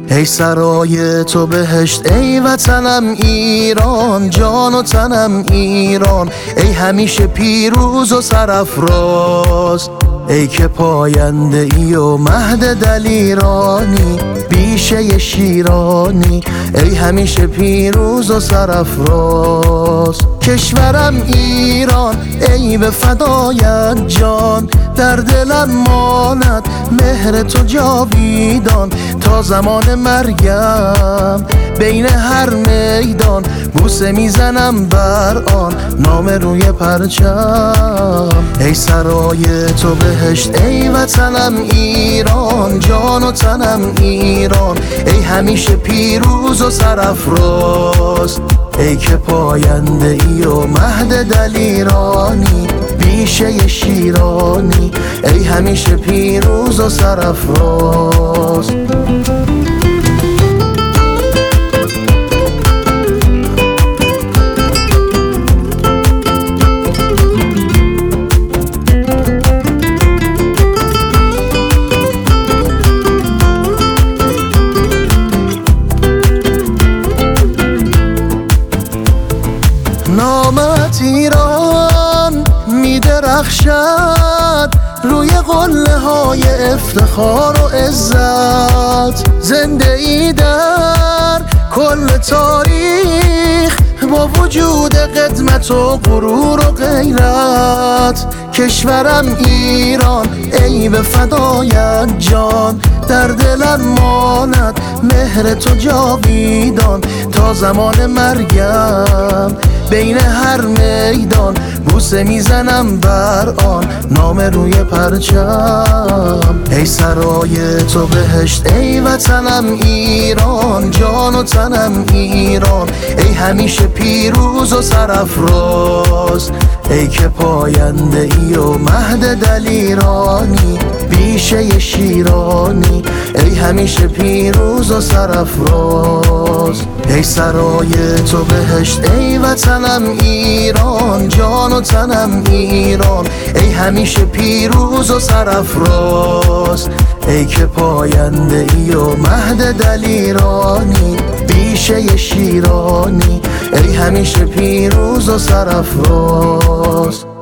ای سرای تو بهشت، ای وطنم ایران، جان و تنم ایران، ای همیشه پیروز و سرافراز، ای که پاینده ای و مهد دلیرانی، بیشه شیرانی، ای همیشه پیروز و سرافراز. کشورم ایران، ای به فدایت جان، در دلم ماند مهر تو جاویدان، تا زمان مرگم بین هر میدان، بوسه میزنم بر آن نام روی پرچم. ای سرای تو بهشت، ای وطنم ایران، جان و تنم ایران، ای همیشه پیروز و سرافراز، ای که پاینده ای و مهد دلیرانی، بیشه شیرانی، ای همیشه پیروز و سرافراز. نامت ایران میدرخشد روی قله های افتخار و عزت، زنده ای در کل تاریخ با وجود قدمت و غرور و غیرت. کشورم ایران، ای به فدایت جان، در دلم ماند مهر تو جاویدان، تا زمان مرگم بین هر میدان، بوسه میزنم بر آن نام روی پرچم. ای سرای تو بهشت، ای وطنم ایران، جان و تنم ایران، ای همیشه پیروز و سرافراز، ای که پاینده ای و مهد دلیرانی، بیشه شیرانی، ای همیشه پیروز و سرافراز. ای سرای تو بهشت، ای وطنم ایران، جان و تنم ایران، ای همیشه پیروز و سرافراز، ای که پاینده ای و مهد دلیرانی، بیشه شیرانی، ای همیشه پیروز و سرافراز.